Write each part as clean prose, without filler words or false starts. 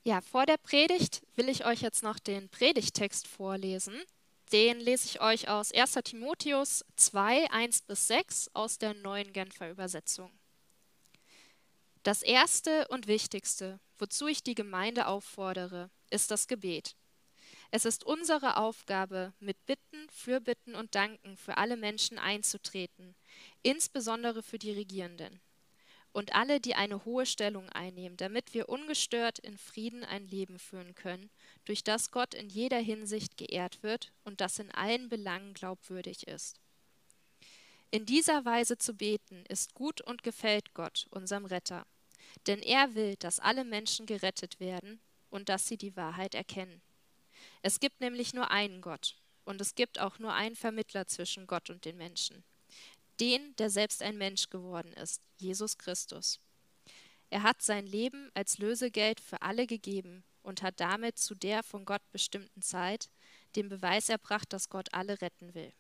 Ja, vor der Predigt will ich euch jetzt noch den Predigttext vorlesen. Den lese ich euch aus 1. Timotheus 2, 1-6 aus der Neuen Genfer Übersetzung. Das Erste und Wichtigste, wozu ich die Gemeinde auffordere, ist das Gebet. Es ist unsere Aufgabe, mit Bitten, Fürbitten und Danken für alle Menschen einzutreten, insbesondere für die Regierenden und alle, die eine hohe Stellung einnehmen, damit wir ungestört in Frieden ein Leben führen können, durch das Gott in jeder Hinsicht geehrt wird und das in allen Belangen glaubwürdig ist. In dieser Weise zu beten ist gut und gefällt Gott, unserem Retter, denn er will, dass alle Menschen gerettet werden und dass sie die Wahrheit erkennen. Es gibt nämlich nur einen Gott und es gibt auch nur einen Vermittler zwischen Gott und den Menschen, den, der selbst ein Mensch geworden ist, Jesus Christus. Er hat sein Leben als Lösegeld für alle gegeben und hat damit zu der von Gott bestimmten Zeit den Beweis erbracht, dass Gott alle retten will.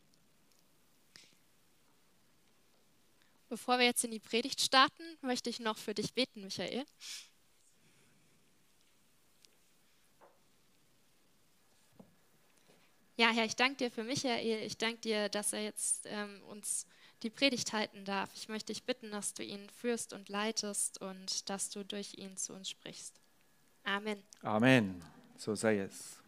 Bevor wir jetzt in die Predigt starten, möchte ich noch für dich beten, Michael. Ja, Herr, ich danke dir für Michael. Ich danke dir, dass er jetzt uns die Predigt halten darf. Ich möchte dich bitten, dass du ihn führst und leitest und dass du durch ihn zu uns sprichst. Amen. Amen. So sei es.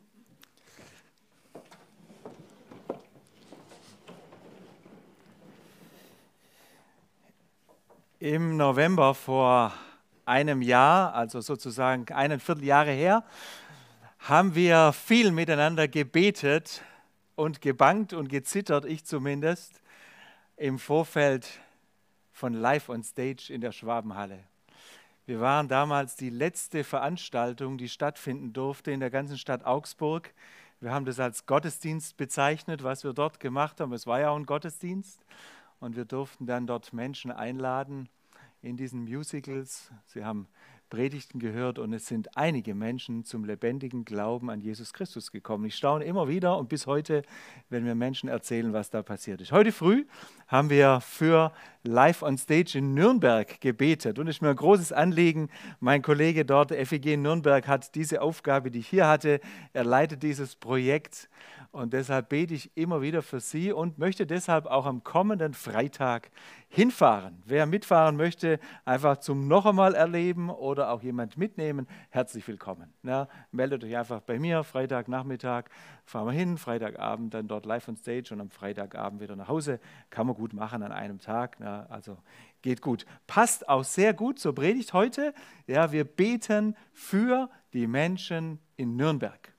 Im November vor einem Jahr, also sozusagen 1,25 Jahre her, haben wir viel miteinander gebetet und gebangt und gezittert, ich zumindest, im Vorfeld von Live on Stage in der Schwabenhalle. Wir waren damals die letzte Veranstaltung, die stattfinden durfte in der ganzen Stadt Augsburg. Wir haben das als Gottesdienst bezeichnet, was wir dort gemacht haben. Es war ja auch ein Gottesdienst und wir durften dann dort Menschen einladen in diesen Musicals. Sie haben Predigten gehört und es sind einige Menschen zum lebendigen Glauben an Jesus Christus gekommen. Ich staune immer wieder und bis heute, wenn mir Menschen erzählen, was da passiert ist. Heute früh haben wir für Live on Stage in Nürnberg gebetet und es ist mir ein großes Anliegen. Mein Kollege dort, der FEG in Nürnberg, hat diese Aufgabe, die ich hier hatte. Er leitet dieses Projekt und deshalb bete ich immer wieder für Sie und möchte deshalb auch am kommenden Freitag hinfahren. Wer mitfahren möchte, einfach zum noch einmal erleben oder auch jemand mitnehmen, herzlich willkommen. Ja, meldet euch einfach bei mir, Freitagnachmittag fahren wir hin, Freitagabend dann dort live on stage und am Freitagabend wieder nach Hause. Kann man gut machen an einem Tag, ja, also geht gut. Passt auch sehr gut zur Predigt heute. Ja, wir beten für die Menschen in Nürnberg.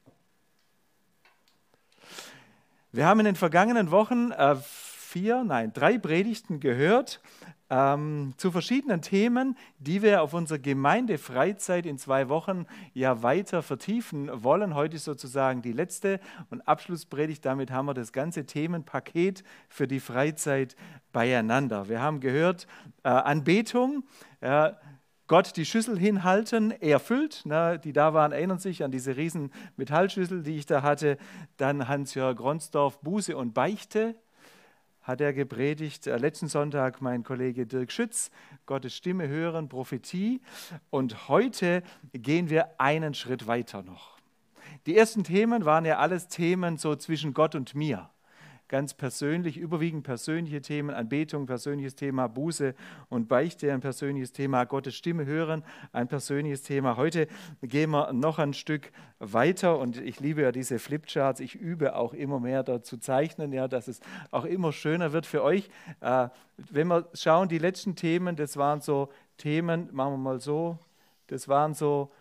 Wir haben in den vergangenen Wochen 3 Predigten gehört zu verschiedenen Themen, die wir auf unserer Gemeindefreizeit in 2 Wochen ja weiter vertiefen wollen. Heute ist sozusagen die letzte und Abschlusspredigt. Damit haben wir das ganze Themenpaket für die Freizeit beieinander. Wir haben gehört Anbetung, Gott die Schüssel hinhalten, er füllt. Die da waren, erinnern sich an diese riesen Metallschüssel, die ich da hatte. Dann Hans-Jörg Ronsdorf, Buße und Beichte hat er gepredigt. Letzten Sonntag mein Kollege Dirk Schütz, Gottes Stimme hören, Prophetie. Und heute gehen wir einen Schritt weiter noch. Die ersten Themen waren ja alles Themen so zwischen Gott und mir. Ganz persönlich, überwiegend persönliche Themen, Anbetung, persönliches Thema, Buße und Beichte, ein persönliches Thema, Gottes Stimme hören, ein persönliches Thema. Heute gehen wir noch ein Stück weiter und ich liebe ja diese Flipcharts. Ich übe auch immer mehr dort zu zeichnen, ja, dass es auch immer schöner wird für euch. Wenn wir schauen, die letzten Themen, das waren so Themen, machen wir mal so, das waren so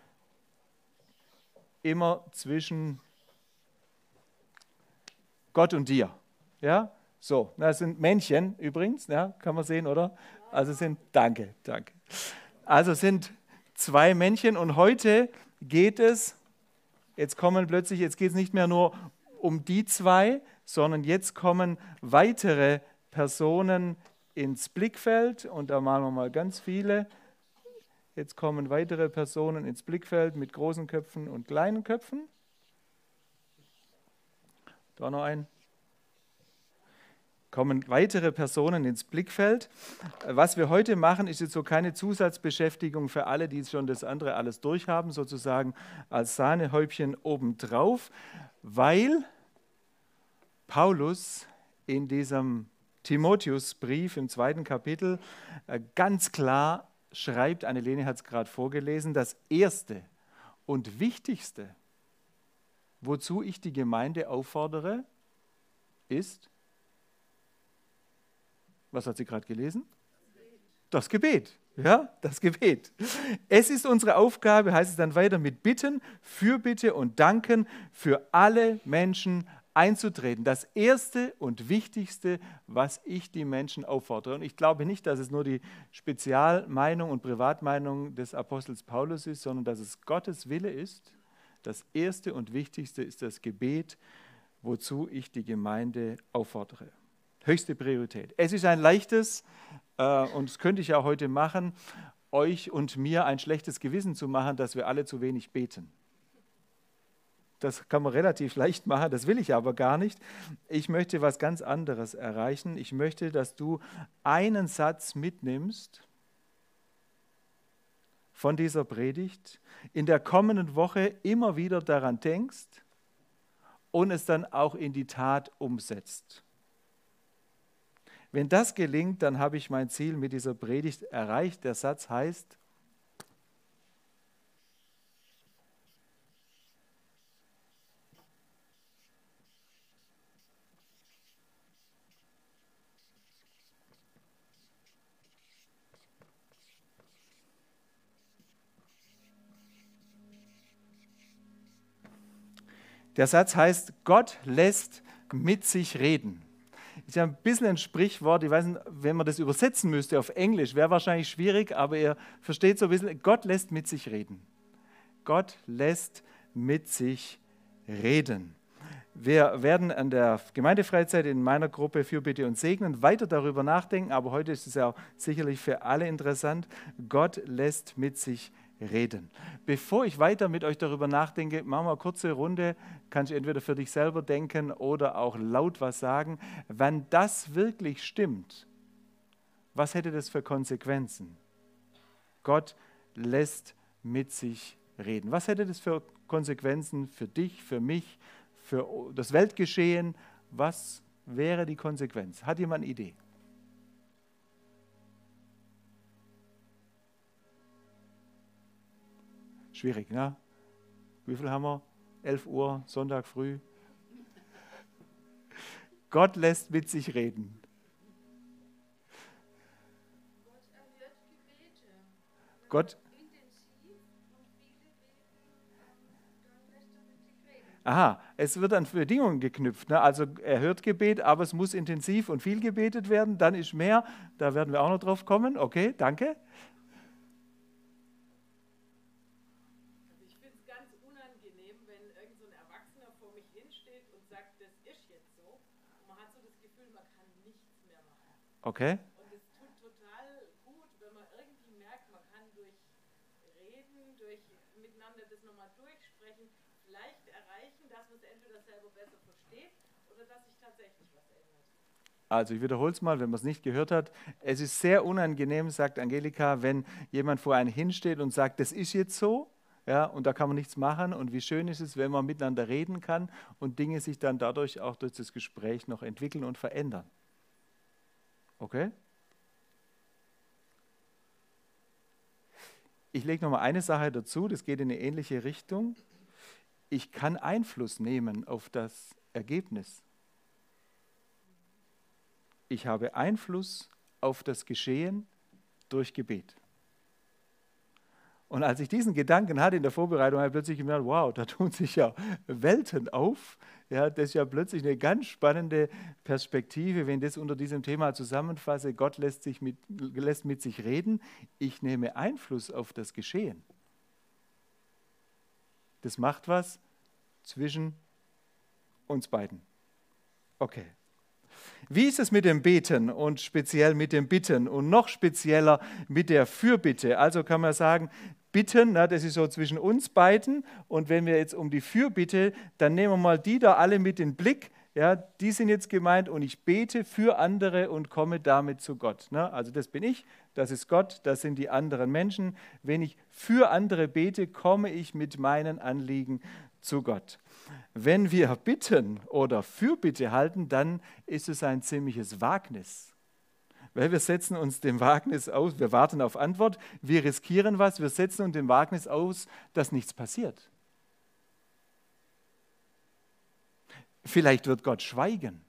immer zwischen Gott und dir. Ja, so, das sind Männchen übrigens, ja, kann man sehen, oder? Also danke. Also sind 2 Männchen und heute geht es, jetzt geht es nicht mehr nur um die 2, sondern jetzt kommen weitere Personen ins Blickfeld und da malen wir mal ganz viele. Jetzt kommen weitere Personen ins Blickfeld mit großen Köpfen und kleinen Köpfen. Da noch ein. kommen weitere Personen ins Blickfeld. Was wir heute machen, ist jetzt so keine Zusatzbeschäftigung für alle, die schon das andere alles durchhaben, sozusagen als Sahnehäubchen obendrauf, weil Paulus in diesem Timotheusbrief im 2. Kapitel ganz klar schreibt, Annelene hat es gerade vorgelesen, das Erste und Wichtigste, wozu ich die Gemeinde auffordere, ist, was hat sie gerade gelesen? Das Gebet. Ja, das Gebet. Es ist unsere Aufgabe, heißt es dann weiter, mit Bitten, Fürbitte und Danken für alle Menschen einzutreten. Das Erste und Wichtigste, was ich die Menschen auffordere. Und ich glaube nicht, dass es nur die Spezialmeinung und Privatmeinung des Apostels Paulus ist, sondern dass es Gottes Wille ist. Das Erste und Wichtigste ist das Gebet, wozu ich die Gemeinde auffordere. Höchste Priorität. Es ist ein leichtes, und das könnte ich ja heute machen, euch und mir ein schlechtes Gewissen zu machen, dass wir alle zu wenig beten. Das kann man relativ leicht machen, das will ich aber gar nicht. Ich möchte was ganz anderes erreichen. Ich möchte, dass du einen Satz mitnimmst von dieser Predigt, in der kommenden Woche immer wieder daran denkst und es dann auch in die Tat umsetzt. Wenn das gelingt, dann habe ich mein Ziel mit dieser Predigt erreicht. Der Satz heißt, Gott lässt mit sich reden. Ist ja ein bisschen ein Sprichwort, ich weiß nicht, wenn man das übersetzen müsste auf Englisch, wäre wahrscheinlich schwierig, aber ihr versteht so ein bisschen, Gott lässt mit sich reden. Gott lässt mit sich reden. Wir werden an der Gemeindefreizeit in meiner Gruppe Fürbitte und Segnen weiter darüber nachdenken, aber heute ist es ja auch sicherlich für alle interessant. Gott lässt mit sich reden. Bevor ich weiter mit euch darüber nachdenke, machen wir eine kurze Runde, kannst du entweder für dich selber denken oder auch laut was sagen. Wenn das wirklich stimmt, was hätte das für Konsequenzen? Gott lässt mit sich reden. Was hätte das für Konsequenzen für dich, für mich, für das Weltgeschehen? Was wäre die Konsequenz? Hat jemand eine Idee? Schwierig, ne? Wie viel haben wir? 11 Uhr, Sonntag früh. Gott lässt mit sich reden. Gott erhört Gebete. Gott. Intensiv und viele beten, dann lässt er mit sich reden. Aha, es wird an Bedingungen geknüpft. Ne? Also er hört Gebet, aber es muss intensiv und viel gebetet werden. Dann ist mehr. Da werden wir auch noch drauf kommen. Okay, danke. Ich finde es ganz unangenehm, wenn irgend so ein Erwachsener vor mich hinsteht und sagt, das ist jetzt so. Und man hat so das Gefühl, man kann nichts mehr machen. Okay. Und es tut total gut, wenn man irgendwie merkt, man kann durch Reden, durch miteinander das nochmal durchsprechen, vielleicht erreichen, dass man es entweder selber besser versteht oder dass sich tatsächlich was ändert. Also ich wiederhole es mal, wenn man es nicht gehört hat. Es ist sehr unangenehm, sagt Angelika, wenn jemand vor einem hinsteht und sagt, das ist jetzt so, ja, und da kann man nichts machen. Und wie schön ist es, wenn man miteinander reden kann und Dinge sich dann dadurch auch durch das Gespräch noch entwickeln und verändern. Okay? Ich lege noch mal eine Sache dazu, das geht in eine ähnliche Richtung. Ich kann Einfluss nehmen auf das Ergebnis. Ich habe Einfluss auf das Geschehen durch Gebet. Und als ich diesen Gedanken hatte in der Vorbereitung, habe ich plötzlich gemerkt, wow, da tun sich ja Welten auf. Ja, das ist ja plötzlich eine ganz spannende Perspektive, wenn das unter diesem Thema zusammenfasse, Gott lässt mit sich reden, ich nehme Einfluss auf das Geschehen. Das macht was zwischen uns beiden. Okay. Wie ist es mit dem Beten und speziell mit dem Bitten und noch spezieller mit der Fürbitte? Also kann man sagen, Bitten, na, das ist so zwischen uns beiden, und wenn wir jetzt um die Fürbitte, dann nehmen wir mal die da alle mit in den Blick. ja, die sind jetzt gemeint und ich bete für andere und komme damit zu Gott. Ne? Also das bin ich, das ist Gott, das sind die anderen Menschen. Wenn ich für andere bete, komme ich mit meinen Anliegen zu Gott. Wenn wir bitten oder Fürbitte halten, dann ist es ein ziemliches Wagnis. Weil wir setzen uns dem Wagnis aus, wir warten auf Antwort, wir riskieren was, wir setzen uns dem Wagnis aus, dass nichts passiert. Vielleicht wird Gott schweigen.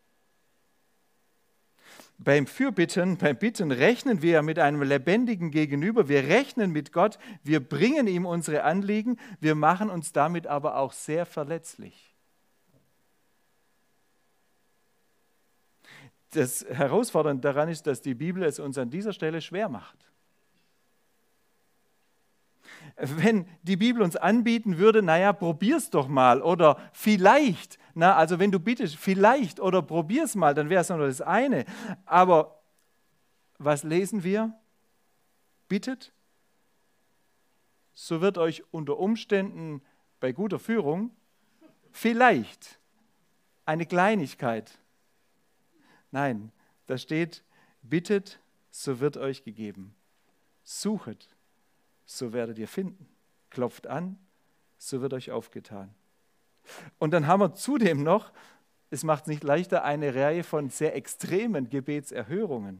Beim Bitten rechnen wir mit einem lebendigen Gegenüber, wir rechnen mit Gott, wir bringen ihm unsere Anliegen, wir machen uns damit aber auch sehr verletzlich. Das Herausfordernde daran ist, dass die Bibel es uns an dieser Stelle schwer macht. Wenn die Bibel uns anbieten würde, naja, probier's doch mal oder vielleicht, also wenn du bittest, vielleicht oder probier's mal, dann wäre es nur das eine. Aber was lesen wir? Bittet, so wird euch unter Umständen bei guter Führung vielleicht eine Kleinigkeit. Nein, da steht, bittet, so wird euch gegeben. Suchet, so werdet ihr finden. Klopft an, so wird euch aufgetan. Und dann haben wir zudem noch, es macht es nicht leichter, eine Reihe von sehr extremen Gebetserhörungen.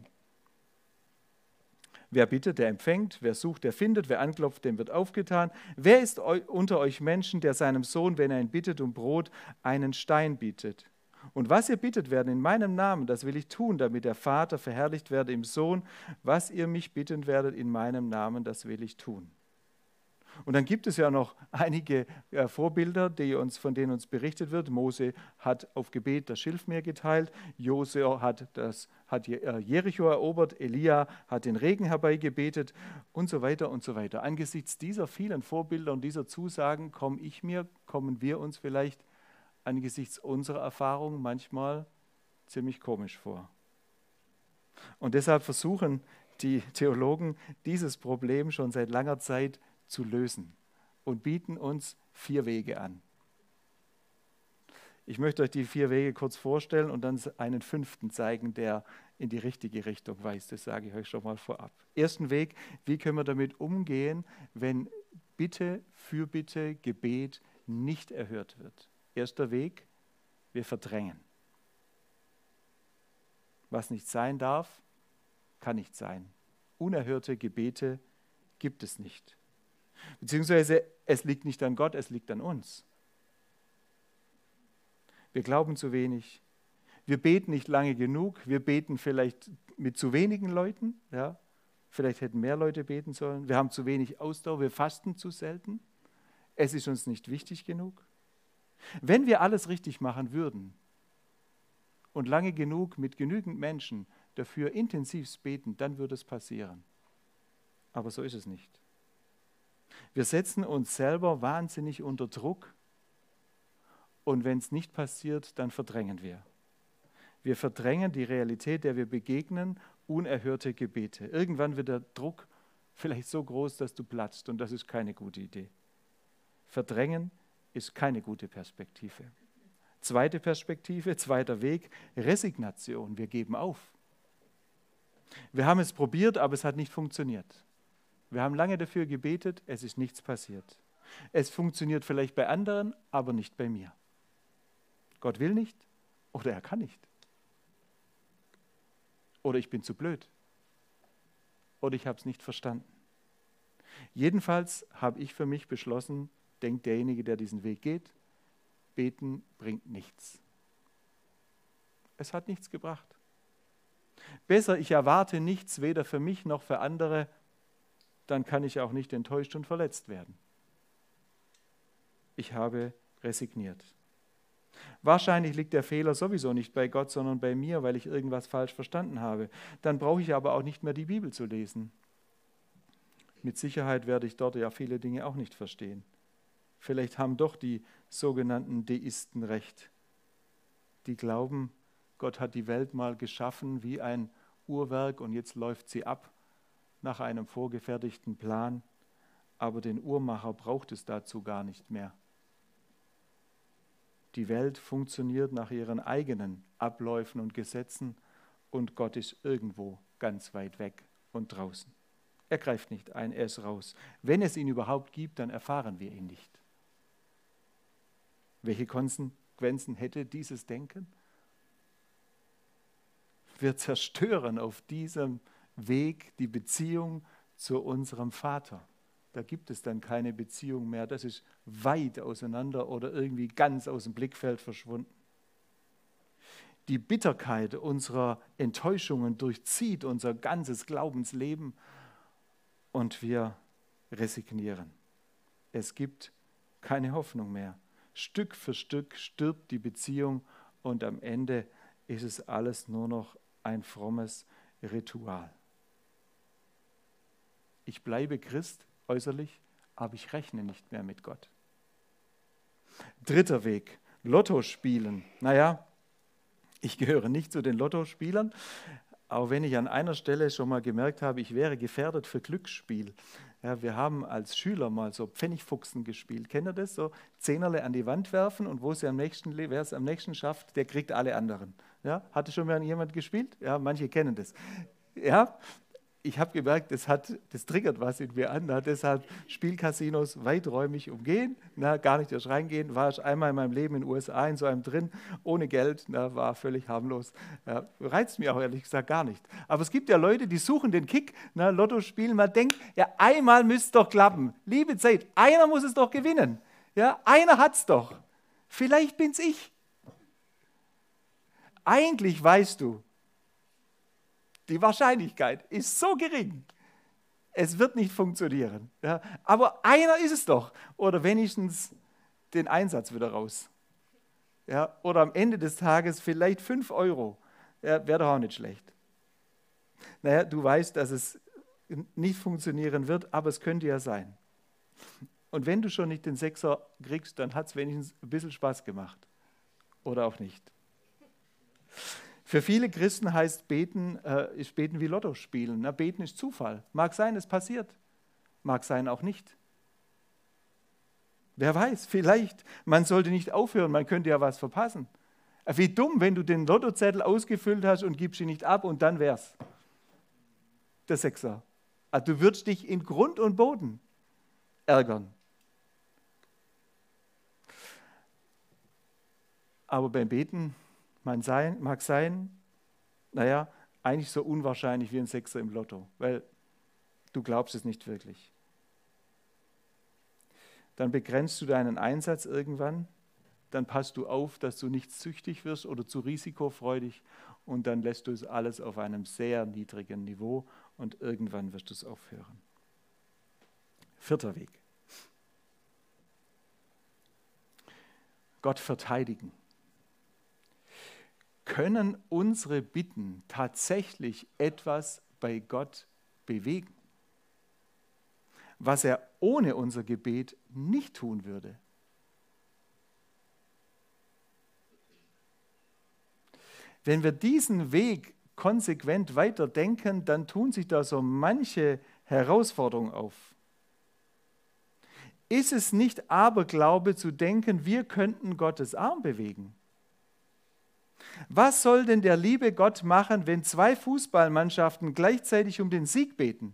Wer bittet, der empfängt, wer sucht, der findet, wer anklopft, dem wird aufgetan. Wer ist unter euch Menschen, der seinem Sohn, wenn er ihn bittet um Brot, einen Stein bietet? Und was ihr bittet werden in meinem Namen, das will ich tun, damit der Vater verherrlicht werde im Sohn. Was ihr mich bitten werdet in meinem Namen, das will ich tun. Und dann gibt es ja noch einige Vorbilder, von denen uns berichtet wird. Mose hat auf Gebet das Schilfmeer geteilt, Josua hat Jericho erobert, Elia hat den Regen herbeigebetet und so weiter und so weiter. Angesichts dieser vielen Vorbilder und dieser Zusagen kommen wir uns vielleicht angesichts unserer Erfahrung manchmal ziemlich komisch vor. Und deshalb versuchen die Theologen, dieses Problem schon seit langer Zeit zu lösen und bieten uns 4 Wege an. Ich möchte euch die 4 Wege kurz vorstellen und dann einen 5. zeigen, der in die richtige Richtung weist. Das sage ich euch schon mal vorab. Ersten Weg, wie können wir damit umgehen, wenn Bitte, Fürbitte, Gebet nicht erhört wird? Erster Weg, wir verdrängen. Was nicht sein darf, kann nicht sein. Unerhörte Gebete gibt es nicht. Beziehungsweise es liegt nicht an Gott, es liegt an uns. Wir glauben zu wenig. Wir beten nicht lange genug. Wir beten vielleicht mit zu wenigen Leuten. Ja? Vielleicht hätten mehr Leute beten sollen. Wir haben zu wenig Ausdauer. Wir fasten zu selten. Es ist uns nicht wichtig genug. Wenn wir alles richtig machen würden und lange genug mit genügend Menschen dafür intensiv beten, dann würde es passieren. Aber so ist es nicht. Wir setzen uns selber wahnsinnig unter Druck und wenn es nicht passiert, dann verdrängen wir. Wir verdrängen die Realität, der wir begegnen, unerhörte Gebete. Irgendwann wird der Druck vielleicht so groß, dass du platzt und das ist keine gute Idee. Verdrängen ist keine gute Perspektive. Zweite Perspektive, zweiter Weg, Resignation. Wir geben auf. Wir haben es probiert, aber es hat nicht funktioniert. Wir haben lange dafür gebetet, es ist nichts passiert. Es funktioniert vielleicht bei anderen, aber nicht bei mir. Gott will nicht oder er kann nicht. Oder ich bin zu blöd. Oder ich habe es nicht verstanden. Jedenfalls habe ich für mich beschlossen, denkt derjenige, der diesen Weg geht, beten bringt nichts. Es hat nichts gebracht. Besser, ich erwarte nichts, weder für mich noch für andere, dann kann ich auch nicht enttäuscht und verletzt werden. Ich habe resigniert. Wahrscheinlich liegt der Fehler sowieso nicht bei Gott, sondern bei mir, weil ich irgendwas falsch verstanden habe. Dann brauche ich aber auch nicht mehr die Bibel zu lesen. Mit Sicherheit werde ich dort ja viele Dinge auch nicht verstehen. Vielleicht haben doch die sogenannten Deisten recht, die glauben, Gott hat die Welt mal geschaffen wie ein Uhrwerk und jetzt läuft sie ab nach einem vorgefertigten Plan, aber den Uhrmacher braucht es dazu gar nicht mehr. Die Welt funktioniert nach ihren eigenen Abläufen und Gesetzen und Gott ist irgendwo ganz weit weg und draußen. Er greift nicht ein, er ist raus. Wenn es ihn überhaupt gibt, dann erfahren wir ihn nicht. Welche Konsequenzen hätte dieses Denken? Wir zerstören auf diesem Weg die Beziehung zu unserem Vater. Da gibt es dann keine Beziehung mehr. Das ist weit auseinander oder irgendwie ganz aus dem Blickfeld verschwunden. Die Bitterkeit unserer Enttäuschungen durchzieht unser ganzes Glaubensleben und wir resignieren. Es gibt keine Hoffnung mehr. Stück für Stück stirbt die Beziehung und am Ende ist es alles nur noch ein frommes Ritual. Ich bleibe Christ äußerlich, aber ich rechne nicht mehr mit Gott. Dritter Weg, Lotto spielen. Naja, ich gehöre nicht zu den Lottospielern, auch wenn ich an einer Stelle schon mal gemerkt habe, ich wäre gefährdet für Glücksspiel. Ja, wir haben als Schüler mal so Pfennigfuchsen gespielt. Kennt ihr das? So Zehnerle an die Wand werfen und wer es am nächsten schafft, der kriegt alle anderen. Ja, hatte schon mal jemand gespielt? Ja, manche kennen das. Ja, ich habe gemerkt, das triggert was in mir an. Deshalb Spielcasinos weiträumig umgehen, gar nicht erst reingehen. War ich einmal in meinem Leben in den USA in so einem drin, ohne Geld, war völlig harmlos. Reizt mich auch ehrlich gesagt gar nicht. Aber es gibt ja Leute, die suchen den Kick, Lotto spielen. Man denkt, ja, einmal müsste es doch klappen. Liebe Zeit, einer muss es doch gewinnen. Ja, einer hat es doch. Vielleicht bin es ich. Eigentlich weißt du, die Wahrscheinlichkeit ist so gering, es wird nicht funktionieren. Ja, aber einer ist es doch. Oder wenigstens den Einsatz wieder raus. Ja, oder am Ende des Tages vielleicht 5 €. Ja, wäre doch auch nicht schlecht. Naja, du weißt, dass es nicht funktionieren wird, aber es könnte ja sein. Und wenn du schon nicht den Sechser kriegst, dann hat es wenigstens ein bisschen Spaß gemacht. Oder auch nicht. Für viele Christen heißt Beten, ist Beten wie Lotto spielen. Beten ist Zufall. Mag sein, es passiert. Mag sein, auch nicht. Wer weiß, vielleicht. Man sollte nicht aufhören, man könnte ja was verpassen. Wie dumm, wenn du den Lottozettel ausgefüllt hast und gibst ihn nicht ab und dann wär's. Der Sechser. Du würdest dich in Grund und Boden ärgern. Aber beim Beten mag sein, eigentlich so unwahrscheinlich wie ein Sechser im Lotto, weil du glaubst es nicht wirklich. Dann begrenzt du deinen Einsatz irgendwann, dann passt du auf, dass du nicht süchtig wirst oder zu risikofreudig und dann lässt du es alles auf einem sehr niedrigen Niveau und irgendwann wirst du es aufhören. Vierter Weg. Gott verteidigen. Können unsere Bitten tatsächlich etwas bei Gott bewegen, was er ohne unser Gebet nicht tun würde? Wenn wir diesen Weg konsequent weiterdenken, dann tun sich da so manche Herausforderungen auf. Ist es nicht Aberglaube zu denken, wir könnten Gottes Arm bewegen? Was soll denn der liebe Gott machen, wenn 2 Fußballmannschaften gleichzeitig um den Sieg beten?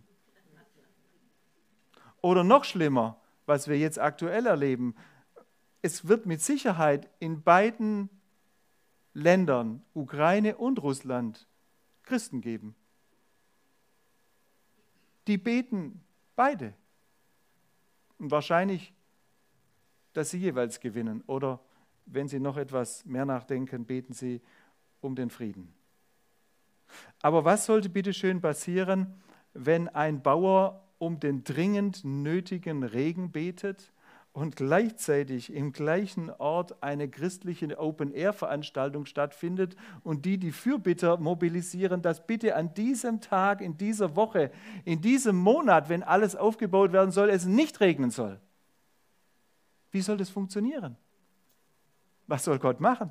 Oder noch schlimmer, was wir jetzt aktuell erleben, es wird mit Sicherheit in beiden Ländern, Ukraine und Russland, Christen geben. Die beten beide. Und wahrscheinlich, dass sie jeweils gewinnen. Oder wenn sie noch etwas mehr nachdenken, beten sie um den Frieden. Aber was sollte bitte schön passieren, wenn ein Bauer um den dringend nötigen Regen betet und gleichzeitig im gleichen Ort eine christliche Open-Air-Veranstaltung stattfindet und die Fürbitter mobilisieren, dass bitte an diesem Tag, in dieser Woche, in diesem Monat, wenn alles aufgebaut werden soll, es nicht regnen soll? Wie soll das funktionieren? Was soll Gott machen?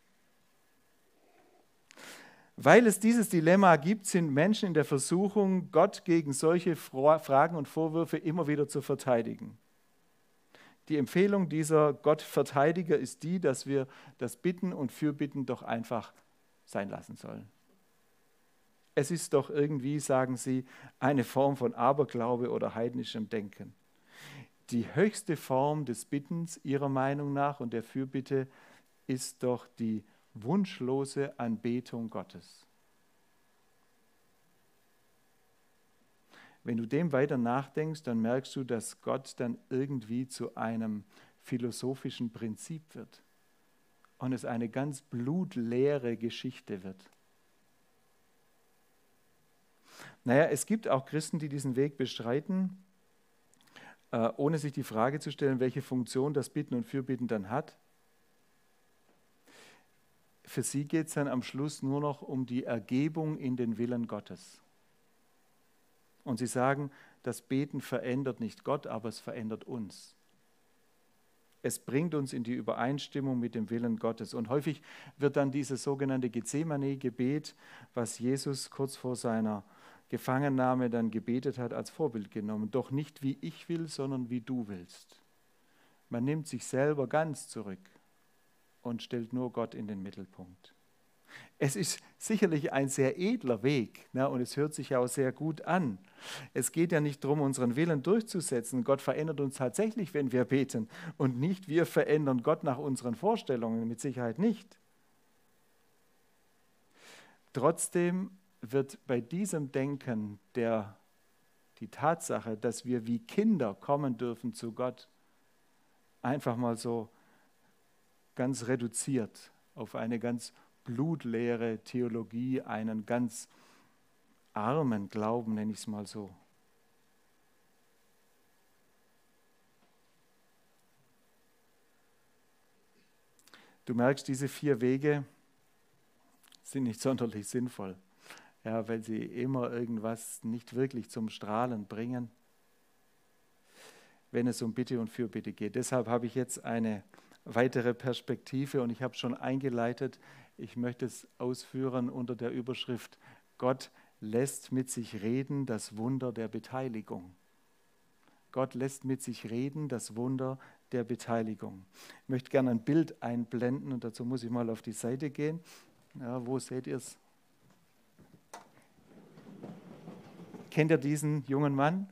Weil es dieses Dilemma gibt, sind Menschen in der Versuchung, Gott gegen solche Fragen und Vorwürfe immer wieder zu verteidigen. Die Empfehlung dieser Gottverteidiger ist die, dass wir das Bitten und Fürbitten doch einfach sein lassen sollen. Es ist doch irgendwie, sagen sie, eine Form von Aberglaube oder heidnischem Denken. Die höchste Form des Bittens ihrer Meinung nach und der Fürbitte ist doch die wunschlose Anbetung Gottes. Wenn du dem weiter nachdenkst, dann merkst du, dass Gott dann irgendwie zu einem philosophischen Prinzip wird und es eine ganz blutleere Geschichte wird. Naja, es gibt auch Christen, die diesen Weg bestreiten, ohne sich die Frage zu stellen, welche Funktion das Bitten und Fürbitten dann hat. Für sie geht es dann am Schluss nur noch um die Ergebung in den Willen Gottes. Und sie sagen, das Beten verändert nicht Gott, aber es verändert uns. Es bringt uns in die Übereinstimmung mit dem Willen Gottes. Und häufig wird dann dieses sogenannte Gethsemane-Gebet, was Jesus kurz vor seiner Gefangennahme dann gebetet hat, als Vorbild genommen. Doch nicht wie ich will, sondern wie du willst. Man nimmt sich selber ganz zurück und stellt nur Gott in den Mittelpunkt. Es ist sicherlich ein sehr edler Weg, ne, und es hört sich ja auch sehr gut an. Es geht ja nicht darum, unseren Willen durchzusetzen. Gott verändert uns tatsächlich, wenn wir beten, und nicht wir verändern Gott nach unseren Vorstellungen, mit Sicherheit nicht. Trotzdem wird bei diesem Denken die Tatsache, dass wir wie Kinder kommen dürfen zu Gott, einfach mal so ganz reduziert auf eine ganz blutleere Theologie, einen ganz armen Glauben, nenne ich es mal so. Du merkst, diese 4 Wege sind nicht sonderlich sinnvoll, ja, weil sie immer irgendwas nicht wirklich zum Strahlen bringen, wenn es um Bitte und Fürbitte geht. Deshalb habe ich jetzt eine weitere Perspektive und ich habe schon eingeleitet, ich möchte es ausführen unter der Überschrift: Gott lässt mit sich reden, das Wunder der Beteiligung. Gott lässt mit sich reden, das Wunder der Beteiligung. Ich möchte gerne ein Bild einblenden und dazu muss ich mal auf die Seite gehen. Ja, wo seht ihr es? Kennt ihr diesen jungen Mann?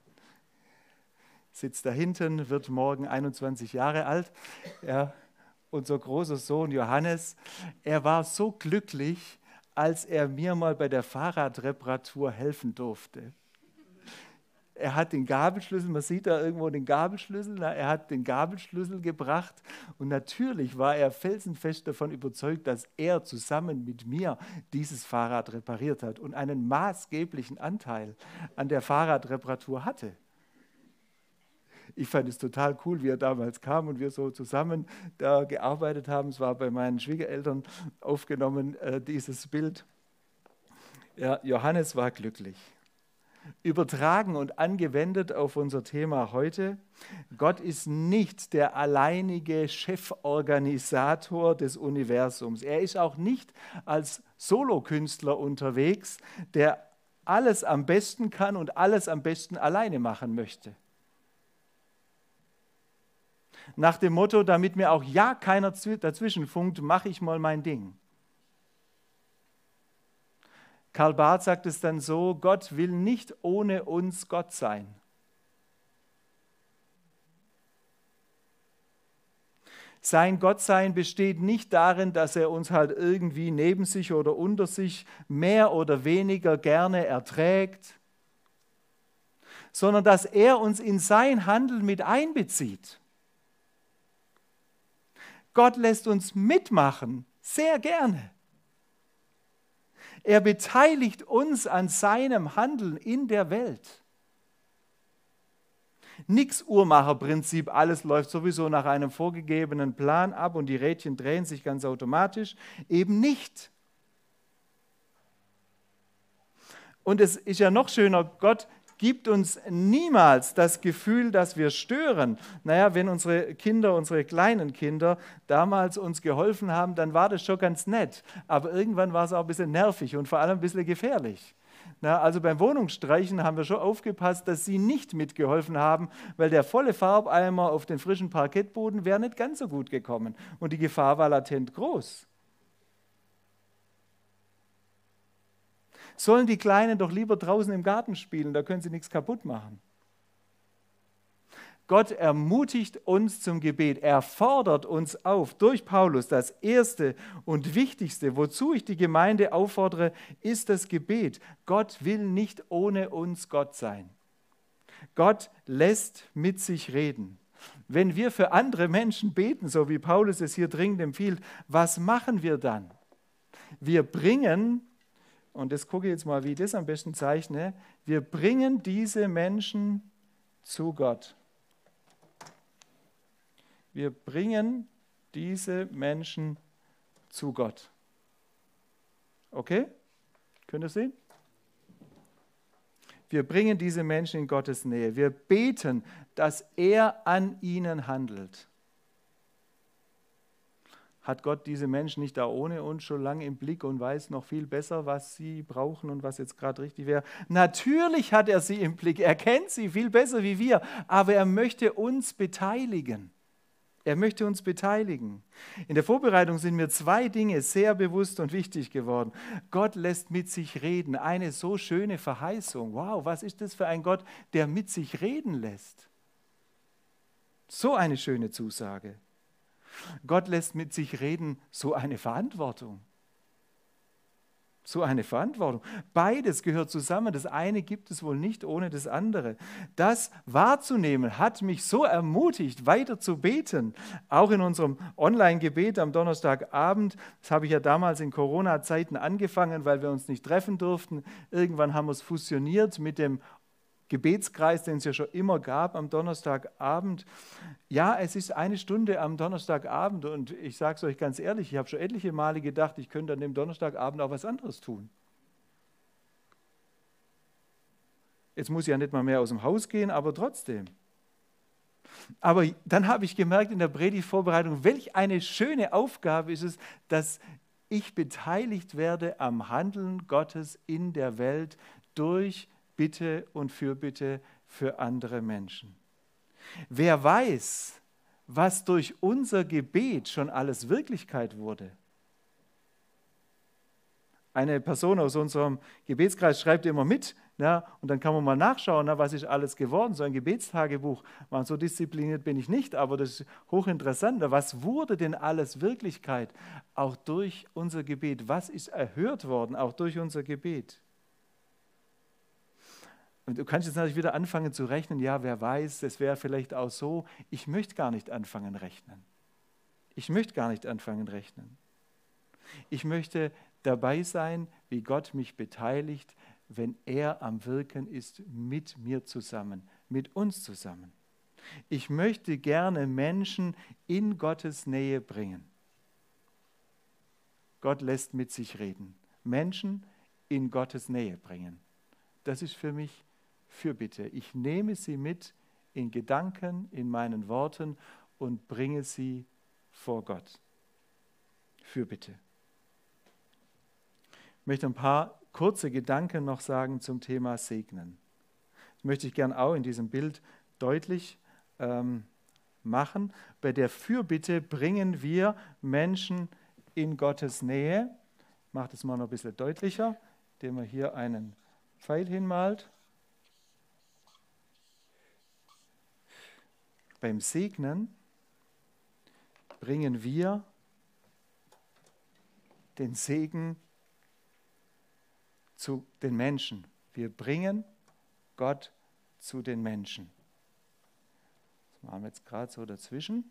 Sitzt da hinten, wird morgen 21 Jahre alt. Ja, unser großer Sohn Johannes, er war so glücklich, als er mir mal bei der Fahrradreparatur helfen durfte. Er hat den Gabelschlüssel, man sieht da irgendwo den Gabelschlüssel, er hat den Gabelschlüssel gebracht und natürlich war er felsenfest davon überzeugt, dass er zusammen mit mir dieses Fahrrad repariert hat und einen maßgeblichen Anteil an der Fahrradreparatur hatte. Ich fand es total cool, wie er damals kam und wir so zusammen da gearbeitet haben. Es war bei meinen Schwiegereltern aufgenommen, dieses Bild. Ja, Johannes war glücklich. Übertragen und angewendet auf unser Thema heute: Gott ist nicht der alleinige Cheforganisator des Universums. Er ist auch nicht als Solokünstler unterwegs, der alles am besten kann und alles am besten alleine machen möchte. Nach dem Motto, damit mir auch ja keiner dazwischen funkt, mache ich mal mein Ding. Karl Barth sagt es dann so: Gott will nicht ohne uns Gott sein. Sein Gottsein besteht nicht darin, dass er uns halt irgendwie neben sich oder unter sich mehr oder weniger gerne erträgt, sondern dass er uns in sein Handeln mit einbezieht. Gott lässt uns mitmachen, sehr gerne. Er beteiligt uns an seinem Handeln in der Welt. Nix Uhrmacherprinzip, alles läuft sowieso nach einem vorgegebenen Plan ab und die Rädchen drehen sich ganz automatisch. Eben nicht. Und es ist ja noch schöner, Gott gibt uns niemals das Gefühl, dass wir stören. Naja, wenn unsere Kinder, unsere kleinen Kinder damals uns geholfen haben, dann war das schon ganz nett. Aber irgendwann war es auch ein bisschen nervig und vor allem ein bisschen gefährlich. Na, also beim Wohnungsstreichen haben wir schon aufgepasst, dass sie nicht mitgeholfen haben, weil der volle Farbeimer auf den frischen Parkettboden wäre nicht ganz so gut gekommen und die Gefahr war latent groß. Sollen die Kleinen doch lieber draußen im Garten spielen, da können sie nichts kaputt machen. Gott ermutigt uns zum Gebet. Er fordert uns auf durch Paulus. Das Erste und Wichtigste, wozu ich die Gemeinde auffordere, ist das Gebet. Gott will nicht ohne uns Gott sein. Gott lässt mit sich reden. Wenn wir für andere Menschen beten, so wie Paulus es hier dringend empfiehlt, was machen wir dann? Wir bringen, und das gucke ich jetzt mal, wie ich das am besten zeichne, wir bringen diese Menschen zu Gott. Wir bringen diese Menschen zu Gott. Okay? Könnt ihr sehen? Wir bringen diese Menschen in Gottes Nähe. Wir beten, dass er an ihnen handelt. Hat Gott diese Menschen nicht da ohne uns schon lange im Blick und weiß noch viel besser, was sie brauchen und was jetzt gerade richtig wäre? Natürlich hat er sie im Blick. Er kennt sie viel besser wie wir, aber er möchte uns beteiligen. Er möchte uns beteiligen. In der Vorbereitung sind mir zwei Dinge sehr bewusst und wichtig geworden. Gott lässt mit sich reden. Eine so schöne Verheißung. Wow, was ist das für ein Gott, der mit sich reden lässt? So eine schöne Zusage. Gott lässt mit sich reden, so eine Verantwortung. So eine Verantwortung. Beides gehört zusammen. Das eine gibt es wohl nicht ohne das andere. Das wahrzunehmen hat mich so ermutigt, weiter zu beten. Auch in unserem Online-Gebet am Donnerstagabend. Das habe ich ja damals in Corona-Zeiten angefangen, weil wir uns nicht treffen durften. Irgendwann haben wir es fusioniert mit dem Gebetskreis, den es ja schon immer gab am Donnerstagabend. Ja, es ist eine Stunde am Donnerstagabend und ich sage es euch ganz ehrlich, ich habe schon etliche Male gedacht, ich könnte an dem Donnerstagabend auch was anderes tun. Jetzt muss ich ja nicht mal mehr aus dem Haus gehen, aber trotzdem. Aber dann habe ich gemerkt in der Predigtvorbereitung, welch eine schöne Aufgabe ist es, dass ich beteiligt werde am Handeln Gottes in der Welt durch Bitte und Fürbitte für andere Menschen. Wer weiß, was durch unser Gebet schon alles Wirklichkeit wurde. Eine Person aus unserem Gebetskreis schreibt immer mit, ja, und dann kann man mal nachschauen, was ist alles geworden, so ein Gebetstagebuch. So diszipliniert bin ich nicht, aber das ist hochinteressant. Was wurde denn alles Wirklichkeit, auch durch unser Gebet? Was ist erhört worden, auch durch unser Gebet? Und du kannst jetzt natürlich wieder anfangen zu rechnen, ja, wer weiß, das wäre vielleicht auch so. Ich möchte gar nicht anfangen rechnen. Ich möchte gar nicht anfangen rechnen. Ich möchte dabei sein, wie Gott mich beteiligt, wenn er am Wirken ist mit mir zusammen, mit uns zusammen. Ich möchte gerne Menschen in Gottes Nähe bringen. Gott lässt mit sich reden. Menschen in Gottes Nähe bringen. Das ist für mich Fürbitte. Ich nehme sie mit in Gedanken, in meinen Worten und bringe sie vor Gott. Fürbitte. Ich möchte ein paar kurze Gedanken noch sagen zum Thema Segnen. Das möchte ich gern auch in diesem Bild deutlich machen. Bei der Fürbitte bringen wir Menschen in Gottes Nähe. Ich mache das mal noch ein bisschen deutlicher, indem man hier einen Pfeil hinmalt. Beim Segnen bringen wir den Segen zu den Menschen. Wir bringen Gott zu den Menschen. Das machen wir jetzt gerade so dazwischen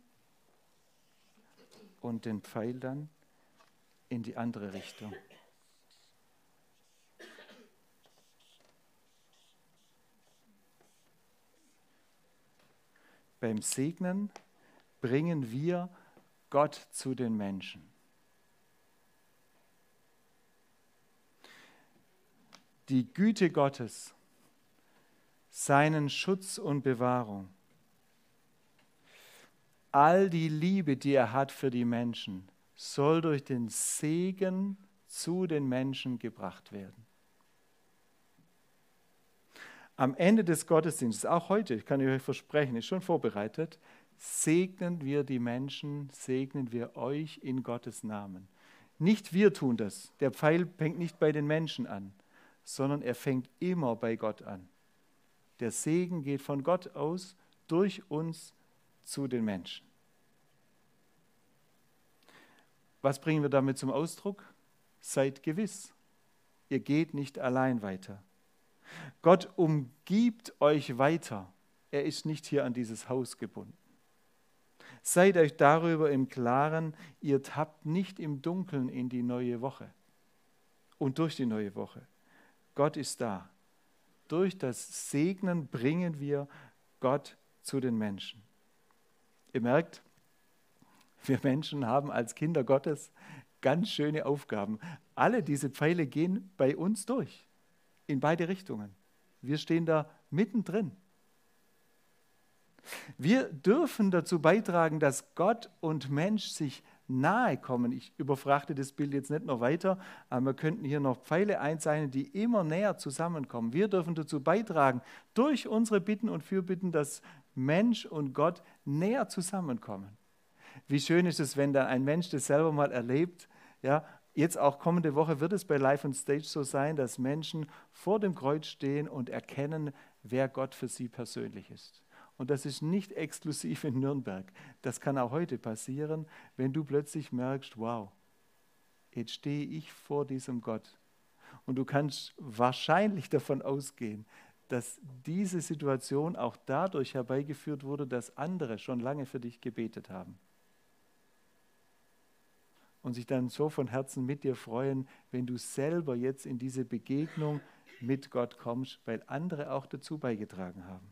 und den Pfeil dann in die andere Richtung. Beim Segnen bringen wir Gott zu den Menschen. Die Güte Gottes, seinen Schutz und Bewahrung, all die Liebe, die er hat für die Menschen, soll durch den Segen zu den Menschen gebracht werden. Am Ende des Gottesdienstes, auch heute, ich kann euch versprechen, ist schon vorbereitet, segnen wir die Menschen, segnen wir euch in Gottes Namen. Nicht wir tun das. Der Pfeil fängt nicht bei den Menschen an, sondern er fängt immer bei Gott an. Der Segen geht von Gott aus, durch uns zu den Menschen. Was bringen wir damit zum Ausdruck? Seid gewiss, ihr geht nicht allein weiter. Gott umgibt euch weiter. Er ist nicht hier an dieses Haus gebunden. Seid euch darüber im Klaren, ihr tappt nicht im Dunkeln in die neue Woche und durch die neue Woche. Gott ist da. Durch das Segnen bringen wir Gott zu den Menschen. Ihr merkt, wir Menschen haben als Kinder Gottes ganz schöne Aufgaben. Alle diese Pfeile gehen bei uns durch, in beide Richtungen. Wir stehen da mittendrin. Wir dürfen dazu beitragen, dass Gott und Mensch sich nahe kommen. Ich überfrachte das Bild jetzt nicht noch weiter, aber wir könnten hier noch Pfeile einzeichnen, die immer näher zusammenkommen. Wir dürfen dazu beitragen, durch unsere Bitten und Fürbitten, dass Mensch und Gott näher zusammenkommen. Wie schön ist es, wenn da ein Mensch das selber mal erlebt. Ja, jetzt auch kommende Woche wird es bei Live on Stage so sein, dass Menschen vor dem Kreuz stehen und erkennen, wer Gott für sie persönlich ist. Und das ist nicht exklusiv in Nürnberg. Das kann auch heute passieren, wenn du plötzlich merkst, wow, jetzt stehe ich vor diesem Gott. Und du kannst wahrscheinlich davon ausgehen, dass diese Situation auch dadurch herbeigeführt wurde, dass andere schon lange für dich gebetet haben. Und sich dann so von Herzen mit dir freuen, wenn du selber jetzt in diese Begegnung mit Gott kommst, weil andere auch dazu beigetragen haben.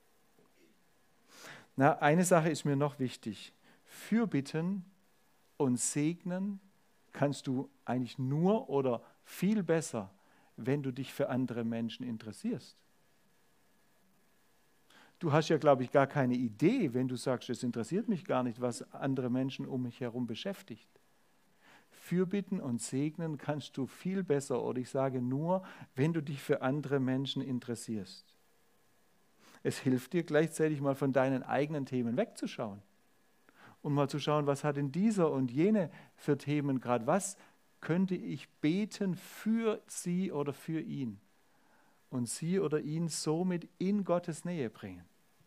Na, eine Sache ist mir noch wichtig. Fürbitten und segnen kannst du eigentlich nur oder viel besser, wenn du dich für andere Menschen interessierst. Du hast ja, glaube ich, gar keine Idee, wenn du sagst, es interessiert mich gar nicht, was andere Menschen um mich herum beschäftigt. Fürbitten und segnen kannst du viel besser, oder ich sage nur, wenn du dich für andere Menschen interessierst. Es hilft dir gleichzeitig mal von deinen eigenen Themen wegzuschauen und mal zu schauen, was hat denn dieser und jene für Themen gerade, was könnte ich beten für sie oder für ihn und sie oder ihn somit in Gottes Nähe bringen.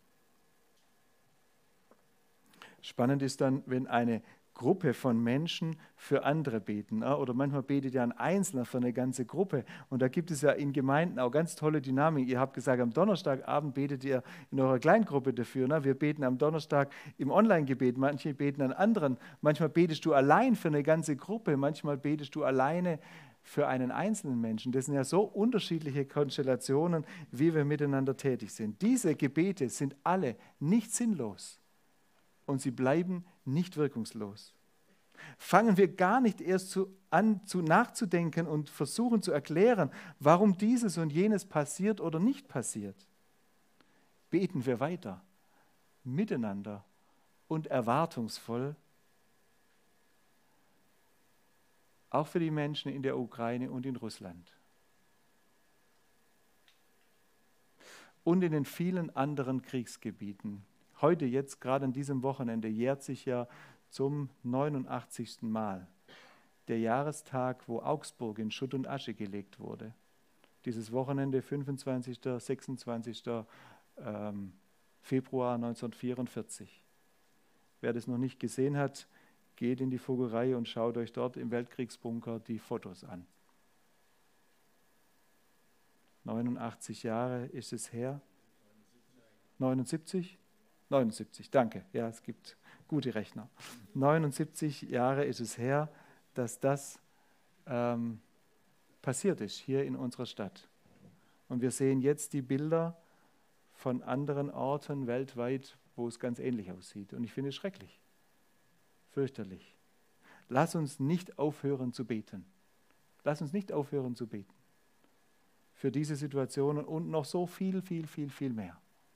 Spannend ist dann, wenn eine Gruppe von Menschen für andere beten. Oder manchmal betet ja ein Einzelner für eine ganze Gruppe. Und da gibt es ja in Gemeinden auch ganz tolle Dynamik. Ihr habt gesagt, am Donnerstagabend betet ihr in eurer Kleingruppe dafür. Wir beten am Donnerstag im Online-Gebet. Manche beten an anderen. Manchmal betest du allein für eine ganze Gruppe. Manchmal betest du alleine für einen einzelnen Menschen. Das sind ja so unterschiedliche Konstellationen, wie wir miteinander tätig sind. Diese Gebete sind alle nicht sinnlos. Und sie bleiben nicht wirkungslos. Fangen wir gar nicht erst an nachzudenken und versuchen zu erklären, warum dieses und jenes passiert oder nicht passiert. Beten wir weiter, miteinander und erwartungsvoll, auch für die Menschen in der Ukraine und in Russland. Und in den vielen anderen Kriegsgebieten. Heute, jetzt gerade an diesem Wochenende, jährt sich ja zum 89. Mal der Jahrestag, wo Augsburg in Schutt und Asche gelegt wurde. Dieses Wochenende, 25., 26. Februar 1944. Wer das noch nicht gesehen hat, geht in die Vogelei und schaut euch dort im Weltkriegsbunker die Fotos an. 89 Jahre ist es her. 79? 79, danke. Ja, es gibt gute Rechner. 79 Jahre ist es her, dass das passiert ist hier in unserer Stadt. Und wir sehen jetzt die Bilder von anderen Orten weltweit, wo es ganz ähnlich aussieht. Und ich finde es schrecklich, fürchterlich. Lass uns nicht aufhören zu beten. Lass uns nicht aufhören zu beten. Für diese Situationen und noch so viel, viel, viel, viel mehr.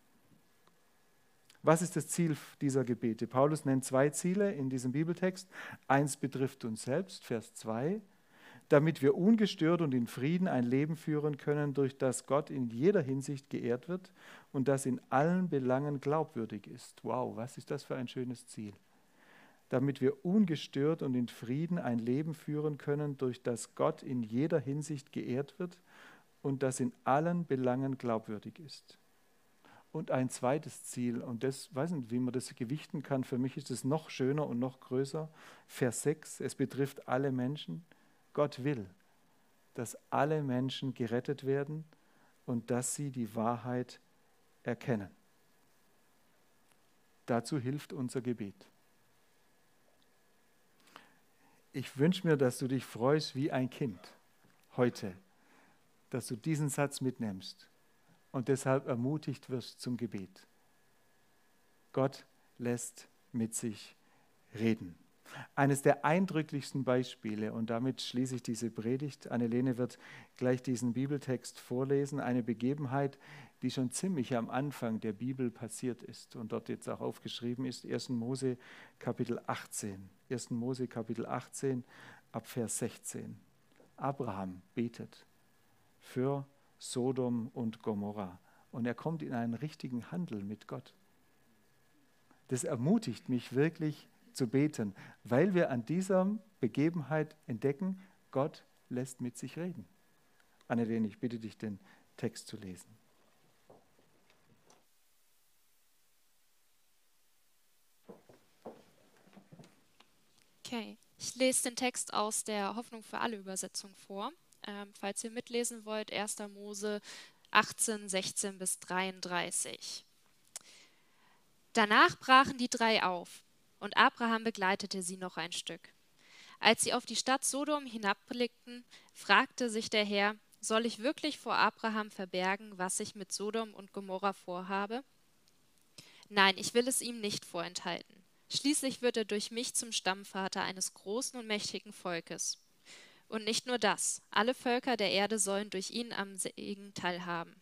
Was ist das Ziel dieser Gebete? Paulus nennt 2 Ziele in diesem Bibeltext. Eins betrifft uns selbst, Vers 2. damit wir ungestört und in Frieden ein Leben führen können, durch das Gott in jeder Hinsicht geehrt wird und das in allen Belangen glaubwürdig ist. Wow, was ist das für ein schönes Ziel? Damit wir ungestört und in Frieden ein Leben führen können, durch das Gott in jeder Hinsicht geehrt wird und das in allen Belangen glaubwürdig ist. Und ein zweites Ziel, und das weiß nicht, wie man das gewichten kann, für mich ist es noch schöner und noch größer. Vers 6, es betrifft alle Menschen. Gott will, dass alle Menschen gerettet werden und dass sie die Wahrheit erkennen. Dazu hilft unser Gebet. Ich wünsche mir, dass du dich freust wie ein Kind heute, dass du diesen Satz mitnimmst und deshalb ermutigt wirst zum Gebet. Gott lässt mit sich reden. Eines der eindrücklichsten Beispiele, und damit schließe ich diese Predigt. Annelene wird gleich diesen Bibeltext vorlesen, eine Begebenheit, die schon ziemlich am Anfang der Bibel passiert ist und dort jetzt auch aufgeschrieben ist, 1. Mose Kapitel 18. 1. Mose Kapitel 18 ab Vers 16. Abraham betet für Sodom und Gomorra und er kommt in einen richtigen Handel mit Gott. Das ermutigt mich wirklich zu beten, weil wir an dieser Begebenheit entdecken, Gott lässt mit sich reden. Annelene, ich bitte dich, den Text zu lesen. Okay, ich lese den Text aus der Hoffnung für alle Übersetzung vor. Falls ihr mitlesen wollt, 1. Mose 18, 16 bis 33. Danach brachen die drei auf, und Abraham begleitete sie noch ein Stück. Als sie auf die Stadt Sodom hinabblickten, fragte sich der Herr, soll ich wirklich vor Abraham verbergen, was ich mit Sodom und Gomorra vorhabe? Nein, ich will es ihm nicht vorenthalten. Schließlich wird er durch mich zum Stammvater eines großen und mächtigen Volkes. Und nicht nur das, alle Völker der Erde sollen durch ihn am Segen teilhaben.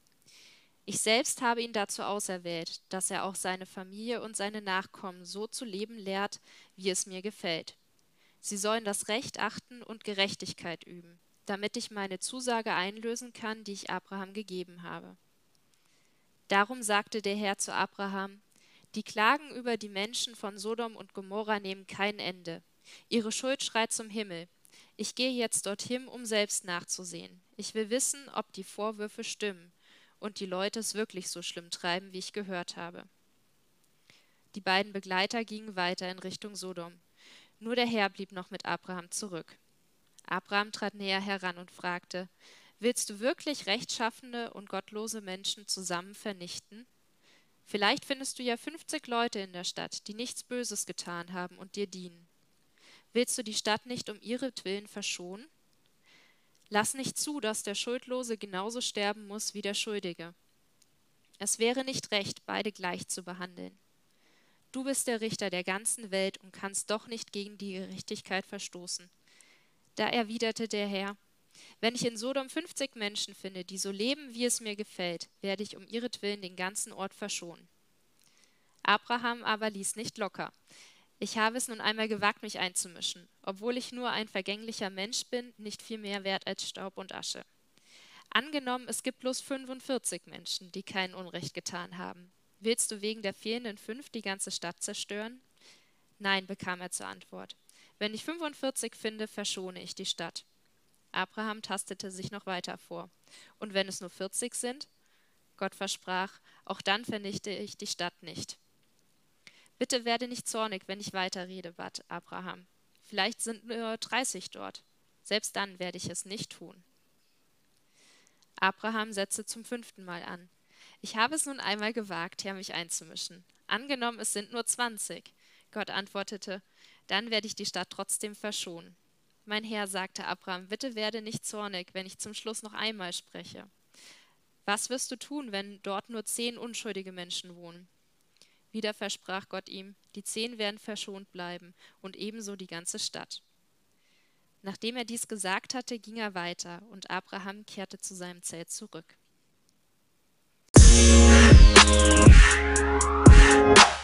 Ich selbst habe ihn dazu auserwählt, dass er auch seine Familie und seine Nachkommen so zu leben lehrt, wie es mir gefällt. Sie sollen das Recht achten und Gerechtigkeit üben, damit ich meine Zusage einlösen kann, die ich Abraham gegeben habe. Darum sagte der Herr zu Abraham: Die Klagen über die Menschen von Sodom und Gomorra nehmen kein Ende. Ihre Schuld schreit zum Himmel. Ich gehe jetzt dorthin, um selbst nachzusehen. Ich will wissen, ob die Vorwürfe stimmen und die Leute es wirklich so schlimm treiben, wie ich gehört habe. Die beiden Begleiter gingen weiter in Richtung Sodom. Nur der Herr blieb noch mit Abraham zurück. Abraham trat näher heran und fragte: Willst du wirklich rechtschaffene und gottlose Menschen zusammen vernichten? Vielleicht findest du ja 50 Leute in der Stadt, die nichts Böses getan haben und dir dienen. Willst du die Stadt nicht um ihretwillen verschonen? Lass nicht zu, dass der Schuldlose genauso sterben muss wie der Schuldige. Es wäre nicht recht, beide gleich zu behandeln. Du bist der Richter der ganzen Welt und kannst doch nicht gegen die Gerechtigkeit verstoßen. Da erwiderte der Herr: Wenn ich in Sodom 50 Menschen finde, die so leben, wie es mir gefällt, werde ich um ihretwillen den ganzen Ort verschonen. Abraham aber ließ nicht locker. Ich habe es nun einmal gewagt, mich einzumischen, obwohl ich nur ein vergänglicher Mensch bin, nicht viel mehr wert als Staub und Asche. Angenommen, es gibt bloß 45 Menschen, die kein Unrecht getan haben. Willst du wegen der fehlenden 5 die ganze Stadt zerstören? Nein, bekam er zur Antwort. Wenn ich 45 finde, verschone ich die Stadt. Abraham tastete sich noch weiter vor. Und wenn es nur 40 sind? Gott versprach: Auch dann vernichte ich die Stadt nicht. Bitte werde nicht zornig, wenn ich weiterrede, bat Abraham. Vielleicht sind nur 30 dort. Selbst dann werde ich es nicht tun. Abraham setzte zum 5. Mal an. Ich habe es nun einmal gewagt, Herr, mich einzumischen. Angenommen, es sind nur 20. Gott antwortete: Dann werde ich die Stadt trotzdem verschonen. Mein Herr, sagte Abraham, bitte werde nicht zornig, wenn ich zum Schluss noch einmal spreche. Was wirst du tun, wenn dort nur 10 unschuldige Menschen wohnen? Wieder versprach Gott ihm: Die 10 werden verschont bleiben und ebenso die ganze Stadt. Nachdem er dies gesagt hatte, ging er weiter und Abraham kehrte zu seinem Zelt zurück.